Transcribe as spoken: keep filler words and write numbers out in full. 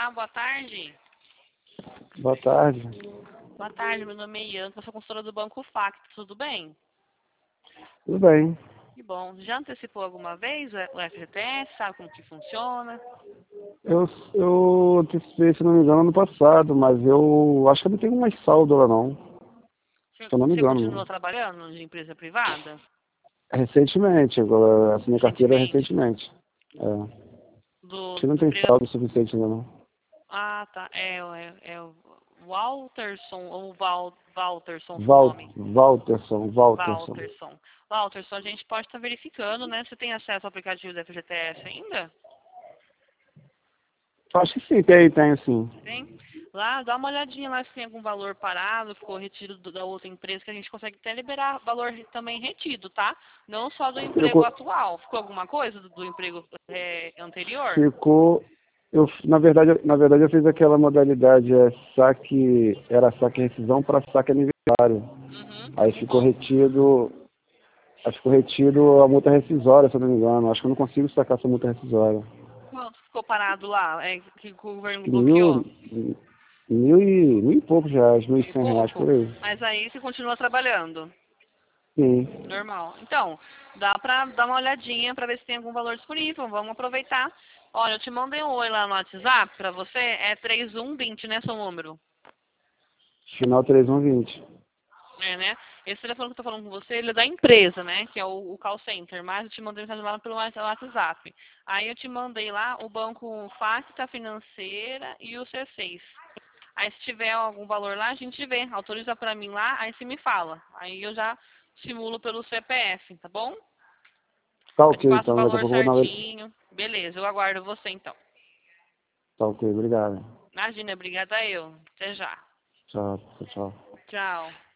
Olá, boa tarde. Boa tarde. Boa tarde, meu nome é Ian, eu sou consultora do Banco Facto, tudo bem? Tudo bem. Que bom. Já antecipou alguma vez o F G T S? Sabe como que funciona? Eu, eu antecipei, se não me engano, ano passado, mas eu acho que eu não tenho mais saldo lá, não. Você, Se eu não me você engano. continua trabalhando de empresa privada? Recentemente, agora assinei carteira Recentemente? recentemente. É. Acho Do, que não do tem emprego... saldo suficiente ainda, não. Ah, tá. É, é, é o Walterson, ou Val, Walterson, seu Val, nome? Walterson, Walterson. Walterson. Walterson, a gente pode estar verificando, né? Você tem acesso ao aplicativo do F G T S ainda? Acho que sim, tem, tem sim. Tem? Lá, dá uma olhadinha lá se tem algum valor parado, ficou retido do- da outra empresa, que a gente consegue até liberar valor re- também retido, tá? Não só do Eu, emprego co- atual. Ficou alguma coisa do, do emprego é, anterior? ficou. Eu, na verdade, na verdade, eu fiz aquela modalidade é, saque, era saque rescisão para saque aniversário. Uhum, Aí muito ficou bom. retido. Acho que ficou retido a multa rescisória, se eu não me engano. Acho que eu não consigo sacar essa multa rescisória. Quanto ficou parado lá? É que o governo bloqueou? Mil, mil e, mil e poucos reais, mil Mil e e cem reais pouco? por aí. Mas aí você continua trabalhando? Sim. Normal. Então, dá pra dar uma olhadinha pra ver se tem algum valor disponível. Vamos aproveitar. Olha, eu te mandei um oi lá no WhatsApp pra você. É três um vinte, né, seu número? Final três um vinte. É, né? Esse telefone que eu tô falando com você, ele é da empresa, né? Que é o, o call center. Mas eu te mandei mensagem lá pelo WhatsApp. Aí eu te mandei lá o banco Facta Financeira e o C seis. Aí se tiver algum valor lá, a gente vê. Autoriza pra mim lá, aí você me fala. Aí eu já simulo pelo C P F, tá bom? Tá Aí te ok, passo o então. Daqui a valor pouco eu vou na vez. certinho. Beleza, eu aguardo você então. Tá ok, obrigado. Imagina, obrigada eu. Até já. Tchau, tchau. Tchau.